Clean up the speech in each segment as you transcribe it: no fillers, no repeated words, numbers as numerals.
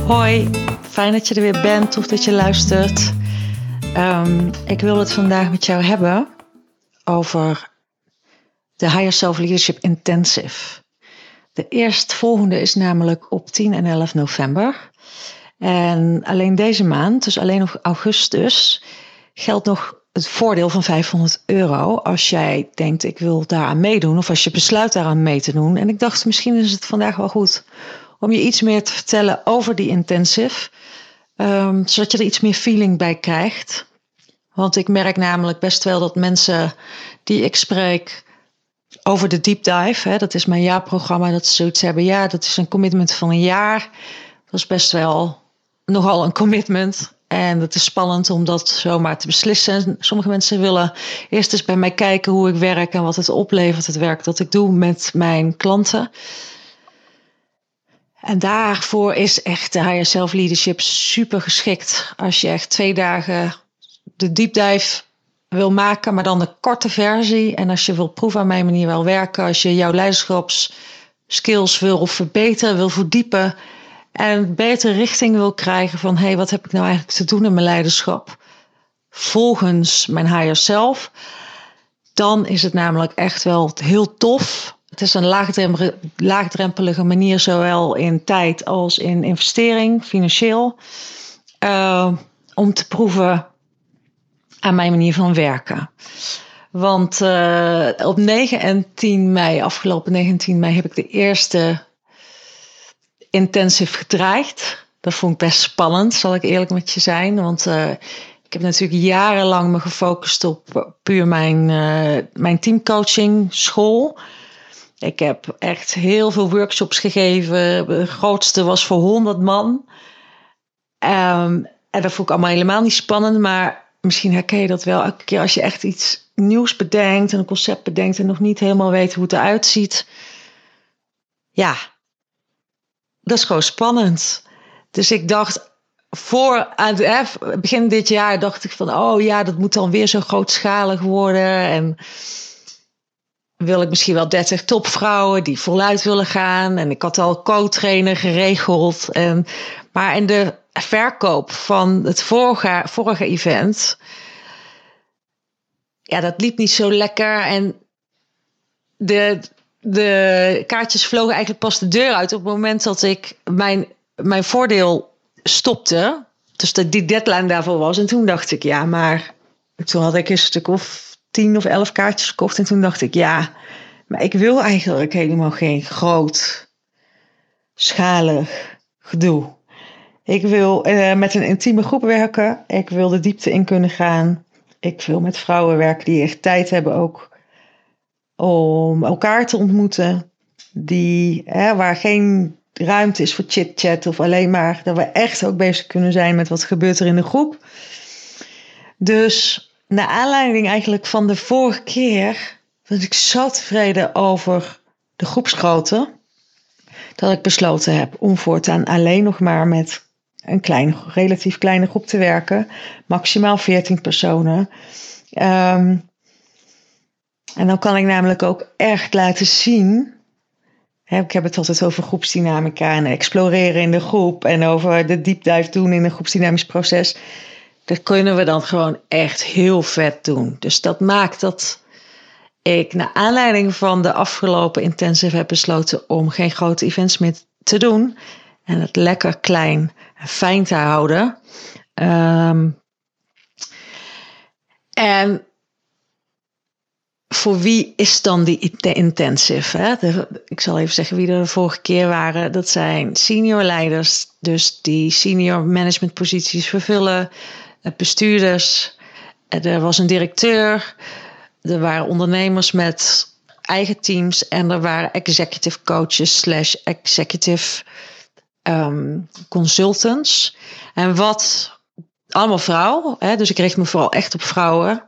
Hoi, fijn dat je er weer bent, tof dat je luistert. Ik wil het vandaag met jou hebben over de Higher Self Leadership Intensive. De eerstvolgende is namelijk op 10 en 11 november. En alleen deze maand, dus alleen nog augustus, geldt nog het voordeel van €500 als jij denkt ik wil daaraan meedoen of als je besluit daaraan mee te doen. En ik dacht misschien is het vandaag wel goed om je iets meer te vertellen over die intensive, zodat je er iets meer feeling bij krijgt. Want ik merk namelijk best wel dat mensen die ik spreek over de deep dive, dat is mijn jaarprogramma, dat ze zoiets hebben, ja, dat is een commitment van een jaar. Dat is best wel nogal een commitment. En het is spannend om dat zomaar te beslissen. Sommige mensen willen eerst eens bij mij kijken hoe ik werk en wat het oplevert, het werk dat ik doe met mijn klanten. En daarvoor is echt de Higher Self Leadership super geschikt. Als je echt 2 dagen de deep dive wil maken, maar dan de korte versie. En als je wil proeven aan mijn manier wel werken, als je jouw leiderschapsskills wil verbeteren, wil verdiepen en een betere richting wil krijgen van hey, wat heb ik nou eigenlijk te doen in mijn leiderschap volgens mijn higher self, dan is het namelijk echt wel heel tof. Het is een laagdrempelige manier, zowel in tijd als in investering, financieel, om te proeven aan mijn manier van werken. Want op 9 en 10 mei, afgelopen 19 mei, heb ik de eerste intensive gedraaid. Dat vond ik best spannend, zal ik eerlijk met je zijn. Want ik heb natuurlijk jarenlang me gefocust op puur mijn teamcoaching school. Ik heb echt heel veel workshops gegeven. De grootste was voor 100 man. En dat vond ik allemaal helemaal niet spannend. Maar misschien herken je dat wel. Elke keer als je echt iets nieuws bedenkt en een concept bedenkt en nog niet helemaal weet hoe het eruit ziet. Ja, dat is gewoon spannend. Dus ik dacht, aan het begin dit jaar dacht ik van, oh ja, dat moet dan weer zo grootschalig worden. En wil ik misschien wel 30 topvrouwen die voluit willen gaan. En ik had al co-trainer geregeld. Maar in de verkoop van het vorige event, ja, dat liep niet zo lekker. En de kaartjes vlogen eigenlijk pas de deur uit op het moment dat ik mijn voordeel stopte. Dus die deadline daarvoor was. En toen dacht ik, ja, maar toen had ik een stuk of 10 of 11 kaartjes gekocht. En toen dacht ik, ja, maar ik wil eigenlijk helemaal geen grootschalig gedoe. Ik wil met een intieme groep werken. Ik wil de diepte in kunnen gaan. Ik wil met vrouwen werken die echt tijd hebben ook om elkaar te ontmoeten. Waar geen ruimte is voor chit-chat of alleen maar dat we echt ook bezig kunnen zijn met wat gebeurt er in de groep. Dus naar aanleiding eigenlijk van de vorige keer was ik zo tevreden over de groepsgrootte dat ik besloten heb om voortaan alleen nog maar met een relatief kleine groep te werken. Maximaal 14 personen. En dan kan ik namelijk ook echt laten zien. Ik heb het altijd over groepsdynamica en exploreren in de groep. En over de deep dive doen in een groepsdynamisch proces. Dat kunnen we dan gewoon echt heel vet doen. Dus dat maakt dat ik naar aanleiding van de afgelopen intensive heb besloten om geen grote events meer te doen. En het lekker klein en fijn te houden. En voor wie is dan de intensive? Hè? Ik zal even zeggen wie er de vorige keer waren. Dat zijn senior leiders, dus die senior management posities vervullen. Bestuurders. Er was een directeur. Er waren ondernemers met eigen teams. En er waren executive coaches / executive consultants. En wat allemaal vrouwen. Dus ik richt me vooral echt op vrouwen.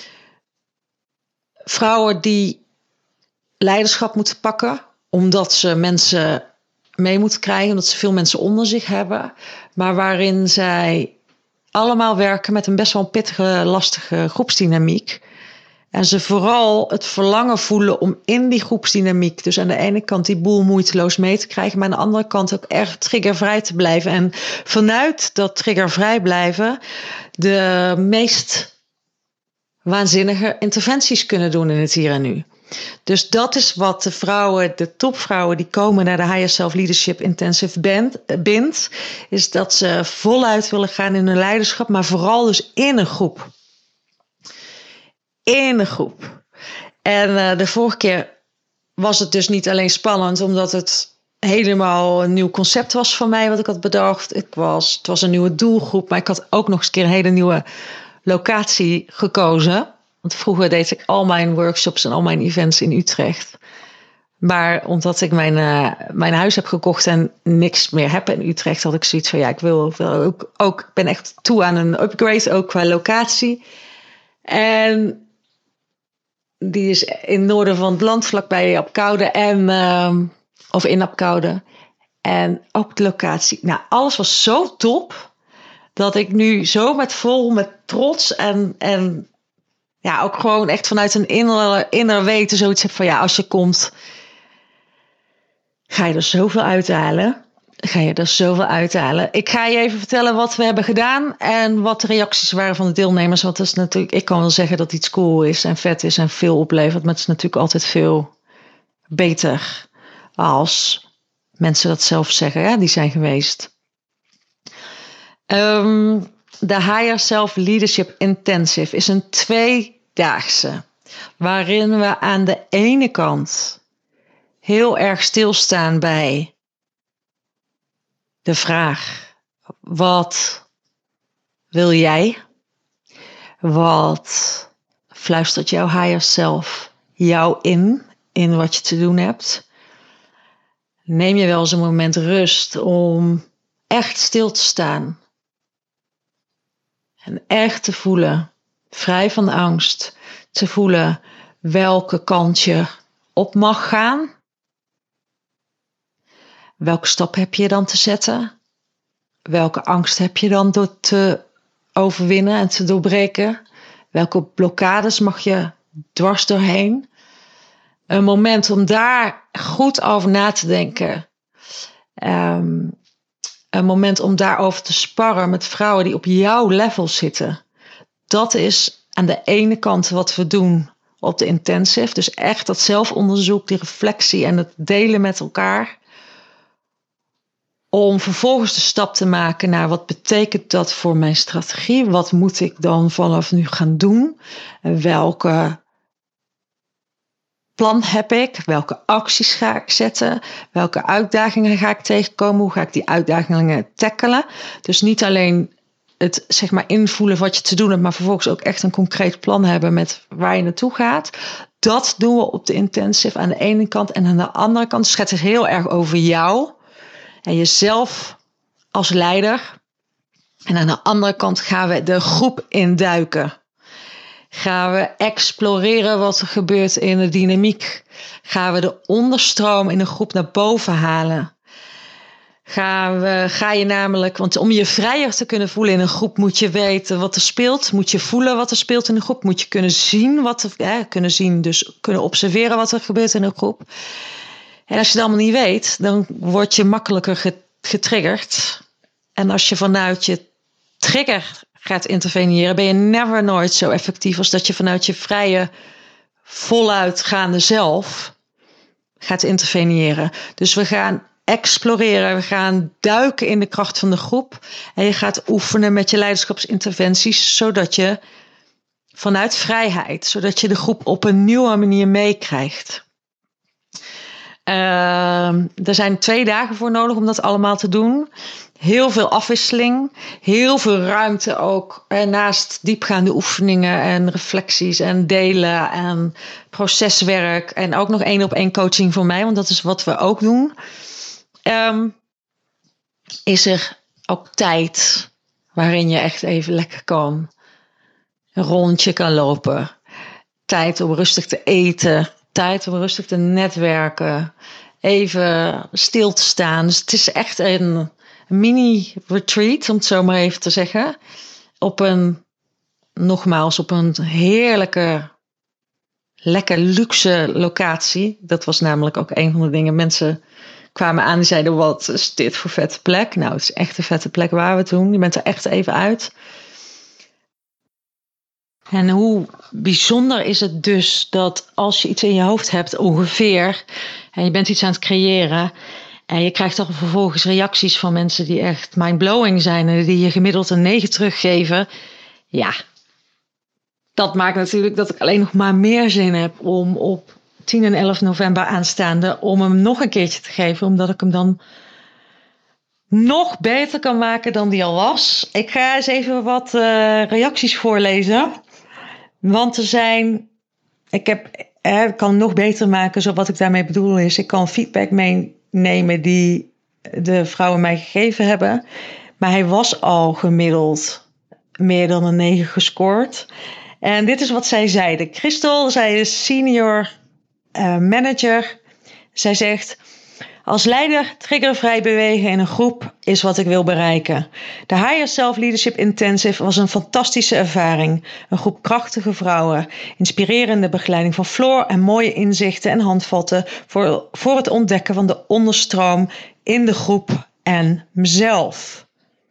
Vrouwen die leiderschap moeten pakken, omdat ze mensen mee moeten krijgen, omdat ze veel mensen onder zich hebben, maar waarin zij allemaal werken met een best wel pittige, lastige groepsdynamiek. En ze vooral het verlangen voelen om in die groepsdynamiek, dus aan de ene kant die boel moeiteloos mee te krijgen, maar aan de andere kant ook erg triggervrij te blijven. En vanuit dat triggervrij blijven de meest waanzinnige interventies kunnen doen in het hier en nu. Dus dat is wat de vrouwen, de topvrouwen die komen naar de Higher Self Leadership Intensive bindt, is dat ze voluit willen gaan in hun leiderschap, maar vooral dus in een groep. In een groep. En de vorige keer was het dus niet alleen spannend, omdat het helemaal een nieuw concept was voor mij wat ik had bedacht. Het was een nieuwe doelgroep, maar ik had ook nog eens een keer een hele nieuwe locatie gekozen. Want vroeger deed ik al mijn workshops en al mijn events in Utrecht. Maar omdat ik mijn huis heb gekocht en niks meer heb in Utrecht, had ik zoiets van, ja, ik wil ook ik ben echt toe aan een upgrade, ook qua locatie. En die is in het noorden van het land, vlakbij Apkoude of in Apkoude. En ook de locatie. Nou, alles was zo top, dat ik nu zo met trots en ja, ook gewoon echt vanuit een inner weten zoiets heb van, ja, als je komt, ga je er zoveel uithalen. Ik ga je even vertellen wat we hebben gedaan en wat de reacties waren van de deelnemers. Want dat is natuurlijk, ik kan wel zeggen dat iets cool is en vet is en veel oplevert. Maar het is natuurlijk altijd veel beter als mensen dat zelf zeggen. Ja, die zijn geweest. De Higher Self Leadership Intensive is een 2-daagse. Waarin we aan de ene kant heel erg stilstaan bij de vraag: wat wil jij? Wat fluistert jouw higher self jou in wat je te doen hebt? Neem je wel eens een moment rust om echt stil te staan. En echt te voelen, vrij van angst, te voelen welke kant je op mag gaan. Welke stap heb je dan te zetten? Welke angst heb je dan door te overwinnen en te doorbreken? Welke blokkades mag je dwars doorheen? Een moment om daar goed over na te denken. Een moment om daarover te sparren met vrouwen die op jouw level zitten. Dat is aan de ene kant wat we doen op de intensive. Dus echt dat zelfonderzoek, die reflectie en het delen met elkaar. Om vervolgens de stap te maken naar wat betekent dat voor mijn strategie? Wat moet ik dan vanaf nu gaan doen? En welke plan heb ik? Welke acties ga ik zetten? Welke uitdagingen ga ik tegenkomen? Hoe ga ik die uitdagingen tackelen? Dus niet alleen het zeg maar invoelen wat je te doen hebt, maar vervolgens ook echt een concreet plan hebben met waar je naartoe gaat. Dat doen we op de intensive aan de ene kant. En aan de andere kant gaat het heel erg over jou en jezelf als leider. En aan de andere kant gaan we de groep induiken. Gaan we exploreren wat er gebeurt in de dynamiek. Gaan we de onderstroom in een groep naar boven halen. Ga je namelijk, want om je vrijer te kunnen voelen in een groep moet je weten wat er speelt. Moet je voelen wat er speelt in een groep. Moet je kunnen zien dus kunnen observeren wat er gebeurt in een groep. En als je het allemaal niet weet, dan word je makkelijker getriggerd. En als je vanuit je trigger gaat interveneren, ben je nooit zo effectief als dat je vanuit je vrije, voluitgaande zelf gaat interveneren. Dus we gaan exploreren, we gaan duiken in de kracht van de groep en je gaat oefenen met je leiderschapsinterventies, zodat je vanuit vrijheid, zodat je de groep op een nieuwe manier meekrijgt. Er zijn 2 dagen voor nodig om dat allemaal te doen. Heel veel afwisseling, heel veel ruimte ook. En naast diepgaande oefeningen en reflecties en delen en proceswerk. En ook nog 1-op-1 coaching voor mij, want dat is wat we ook doen. Is er ook tijd waarin je echt even lekker kan. Een rondje kan lopen. Tijd om rustig te eten. Tijd om rustig te netwerken. Even stil te staan. Dus het is echt een mini-retreat, om het zo maar even te zeggen. Op een heerlijke lekker luxe locatie. Dat was namelijk ook een van de dingen. Mensen kwamen aan en zeiden, wat is dit voor vette plek? Nou, het is echt een vette plek waar we toen. Je bent er echt even uit. En hoe bijzonder is het dus dat als je iets in je hoofd hebt ongeveer, en je bent iets aan het creëren, en je krijgt dan vervolgens reacties van mensen die echt mindblowing zijn en die je gemiddeld een 9 teruggeven. Ja, dat maakt natuurlijk dat ik alleen nog maar meer zin heb om op 10 en 11 november aanstaande om hem nog een keertje te geven, omdat ik hem dan nog beter kan maken dan die al was. Ik ga eens even wat reacties voorlezen. Want er zijn, ik kan hem nog beter maken. Zo wat ik daarmee bedoel is, ik kan feedback meenemen die de vrouwen mij gegeven hebben. Maar hij was al gemiddeld meer dan een 9 gescoord. En dit is wat zij zeiden. Christel, zij is senior manager. Zij zegt, als leider triggervrij bewegen in een groep is wat ik wil bereiken. De Higher Self Leadership Intensive was een fantastische ervaring. Een groep krachtige vrouwen, inspirerende begeleiding van Floor en mooie inzichten en handvatten voor het ontdekken van de onderstroom in de groep en mezelf.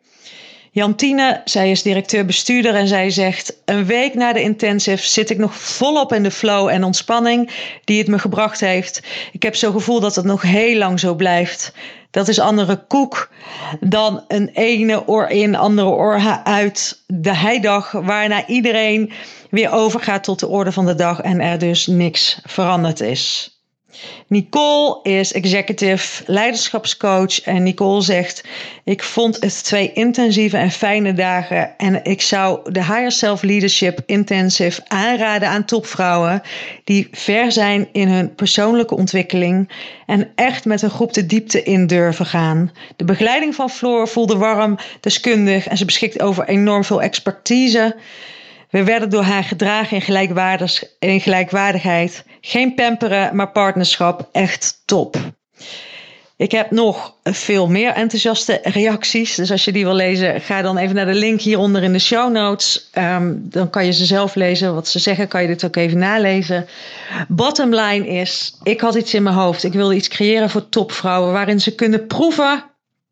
Jantine, zij is directeur-bestuurder en zij zegt, een week na de intensive zit ik nog volop in de flow en ontspanning die het me gebracht heeft. Ik heb zo'n gevoel dat het nog heel lang zo blijft. Dat is andere koek dan een ene oor in, andere oor uit de heidag, waarna iedereen weer overgaat tot de orde van de dag en er dus niks veranderd is. Nicole is executive leiderschapscoach en Nicole zegt, ik vond het 2 intensieve en fijne dagen en ik zou de Higher Self Leadership Intensive aanraden aan topvrouwen die ver zijn in hun persoonlijke ontwikkeling en echt met een groep de diepte in durven gaan. De begeleiding van Floor voelde warm, deskundig en ze beschikt over enorm veel expertise. We werden door haar gedragen in gelijkwaardigheid. Geen pamperen, maar partnerschap. Echt top. Ik heb nog veel meer enthousiaste reacties. Dus als je die wil lezen, ga dan even naar de link hieronder in de show notes. Dan kan je ze zelf lezen. Wat ze zeggen, kan je dit ook even nalezen. Bottom line is, ik had iets in mijn hoofd. Ik wilde iets creëren voor topvrouwen waarin ze kunnen proeven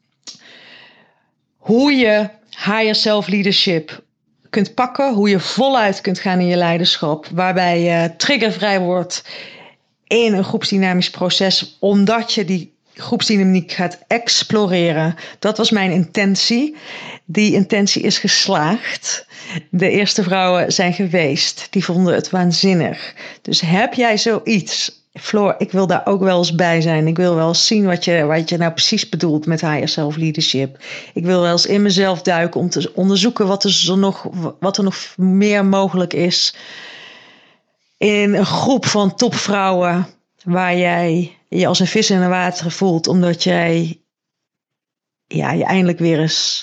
hoe je higher self leadership kunt pakken, hoe je voluit kunt gaan in je leiderschap, waarbij je triggervrij wordt in een groepsdynamisch proces, omdat je die groepsdynamiek gaat exploreren. Dat was mijn intentie. Die intentie is geslaagd. De eerste vrouwen zijn geweest. Die vonden het waanzinnig. Dus heb jij zoiets? Floor, ik wil daar ook wel eens bij zijn. Ik wil wel eens zien wat je nou precies bedoelt met higher self leadership. Ik wil wel eens in mezelf duiken om te onderzoeken wat er nog meer mogelijk is in een groep van topvrouwen waar jij je als een vis in het water voelt, omdat jij je eindelijk weer eens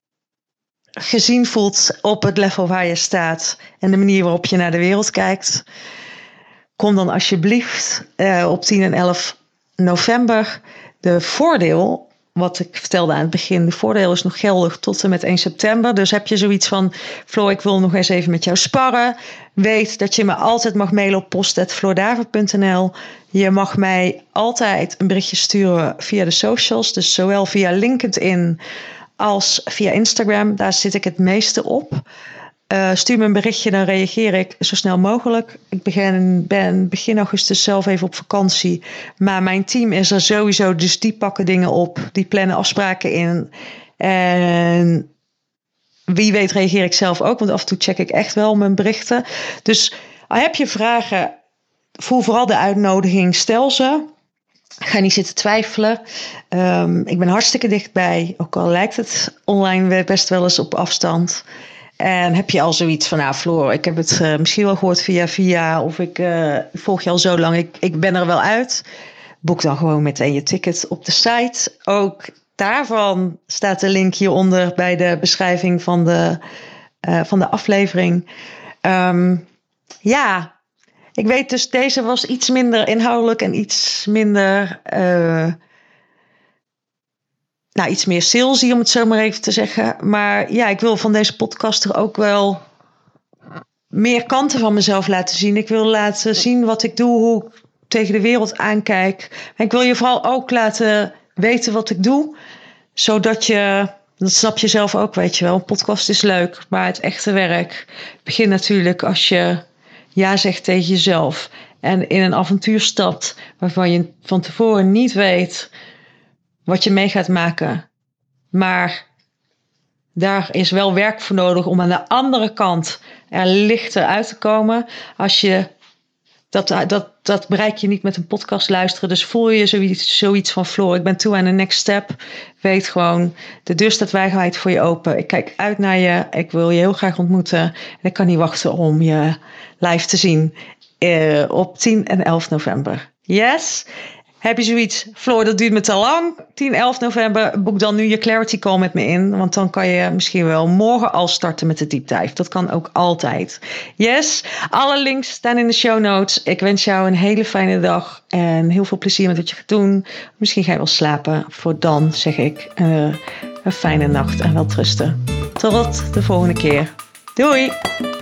gezien voelt op het level waar je staat en de manier waarop je naar de wereld kijkt. Kom dan alsjeblieft op 10 en 11 november. De voordeel, wat ik vertelde aan het begin, de voordeel is nog geldig tot en met 1 september. Dus heb je zoiets van, Floor, ik wil nog eens even met jou sparren. Weet dat je me altijd mag mailen op post@floordaver.nl. Je mag mij altijd een berichtje sturen via de socials. Dus zowel via LinkedIn als via Instagram. Daar zit ik het meeste op. Stuur me een berichtje, dan reageer ik zo snel mogelijk. Ik ben begin augustus zelf even op vakantie. Maar mijn team is er sowieso, dus die pakken dingen op. Die plannen afspraken in. En wie weet reageer ik zelf ook, want af en toe check ik echt wel mijn berichten. Dus heb je vragen, voel vooral de uitnodiging, stel ze. Ga niet zitten twijfelen. Ik ben hartstikke dichtbij, ook al lijkt het online best wel eens op afstand. En heb je al zoiets van, Floor, ik heb het misschien wel gehoord via, of ik volg je al zo lang, ik ben er wel uit. Boek dan gewoon meteen je ticket op de site. Ook daarvan staat de link hieronder bij de beschrijving van de aflevering. Ik weet dus, deze was iets minder inhoudelijk en iets minder iets meer salesy, om het zo maar even te zeggen. Maar ja, ik wil van deze podcast er ook wel meer kanten van mezelf laten zien. Ik wil laten zien wat ik doe, hoe ik tegen de wereld aankijk. En ik wil je vooral ook laten weten wat ik doe. Zodat je, dat snap je zelf ook, weet je wel. Een podcast is leuk, maar het echte werk begint natuurlijk als je ja zegt tegen jezelf. En in een avontuur stapt waarvan je van tevoren niet weet wat je mee gaat maken. Maar daar is wel werk voor nodig om aan de andere kant er lichter uit te komen. Als je dat bereik je niet met een podcast luisteren. Dus voel je zoiets van Floor, ik ben toe aan de next step. Weet gewoon, de deur staat wijd voor je open. Ik kijk uit naar je. Ik wil je heel graag ontmoeten. En ik kan niet wachten om je live te zien op 10 en 11 november. Yes? Heb je zoiets, Floor, dat duurt me te lang. 10, 11 november, boek dan nu je Clarity Call met me in. Want dan kan je misschien wel morgen al starten met de deep dive. Dat kan ook altijd. Yes, alle links staan in de show notes. Ik wens jou een hele fijne dag. En heel veel plezier met wat je gaat doen. Misschien ga je wel slapen. Voor dan zeg ik een fijne nacht en welterusten. Tot de volgende keer. Doei!